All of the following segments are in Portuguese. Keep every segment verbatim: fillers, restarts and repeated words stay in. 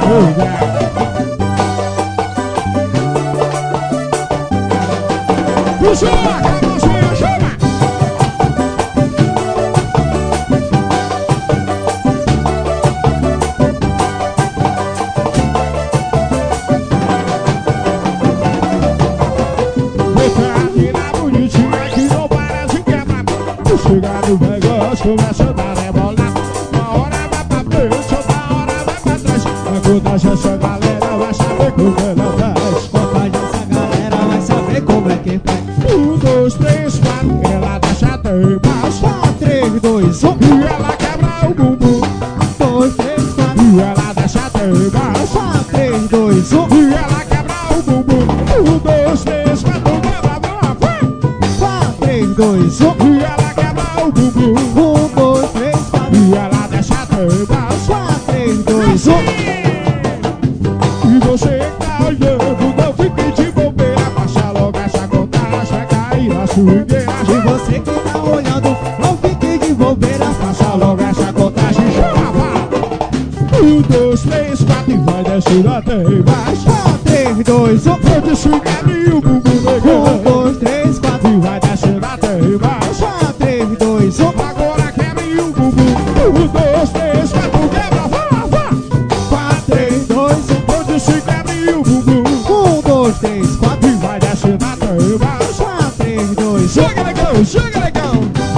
Puxa, carrocinha, chama! Chegar no negócio, começa a dar rebolar. Uma hora vai pra frente, outra hora vai pra trás. A contagem essa galera vai saber como ela faz. Contagem essa galera vai saber como é que faz. Um, dois, três, quatro, ela deixa até mais. Quatro, três, dois, um. E ela quebra o bumbum. Dois, três, quatro. E ela deixa até mais. Quatro, três, dois, um. E ela quebra o bumbum. Um, dois, três, quatro, quebra, vamos lá. Quatro, três, dois, um. E ela quebra o bumbum. Um, dois, três, quatro. E ela deixa até mais. Quatro, três, dois, um. E você que tá olhando, não fique de bobeira. Passa logo essa contagem, vai cair na swingueira. E você que tá olhando, não fique de bobeira. Passa logo essa contagem, chama, vá. Um, dois, três, quatro e vai descendo até mais. Quatro, três, dois, um. Pode swingar e o bumbum Um, negando. dois, três, quatro. E vai descendo até mais. Quatro, três, dois, um. Agora quebra e o bumbum. Um, dois, três, quatro, quebra, vá, vá. Quatro, três, dois, um. Pode swingar e o bumbum. Um, dois, três, quatro. E vai descendo até mais. Quatro, três, dois, um. Chega, negão, chega, negão.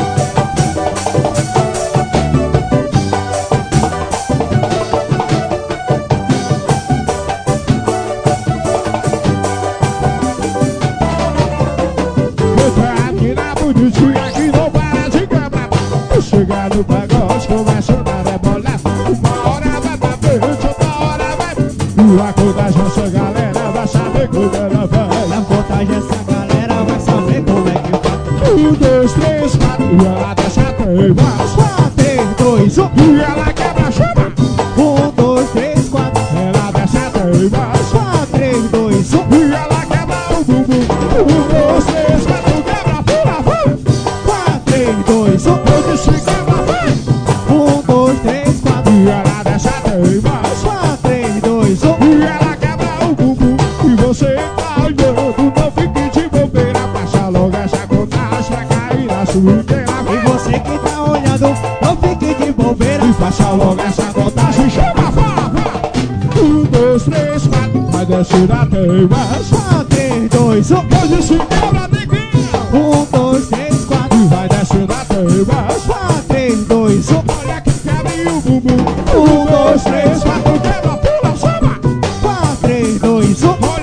Bonitinha que não para de quebrar. Chegar no negócio, começa a dar rebolar. Uma hora vai pra frente, outra hora vai. E a contagem essa galera vai saber como ela vai. Na contagem essa galera vai saber como é que faz. Um, dois, três, quatro. E ela deixa até mais. Quatro, três, dois, um. E ela quebra, chama. Um, dois, três, quatro. Ela deixa até mais. Quatro, três, dois, um. E ela quebra o bumbum. Um, dois, três, quatro. Quebra, pula, pula. Quatro, três, dois, um. Onde se quebra, vai. Um, dois, três, quatro. E ela deixa até mais. Quatro, três, dois, um. E ela quebra o bumbum. E você tá olhando, não fique de bobeira. Passa logo essa contagem, vai cair na swingueira. E você que tá olhando, não fique de bobeira. E passa logo essa contagem, chama, vá, vá. Um, dois, três, quatro, vai descer até mais. Quatro, três, dois, um. Hoje se quebra, neguinho. Um, dois, três, quatro. E vai descendo até mais. Quatro, três, dois, um. Olha que quebra e o bumbum. Um, dois, três, quatro, quebra, pula, chama. Quatro, três, dois, um.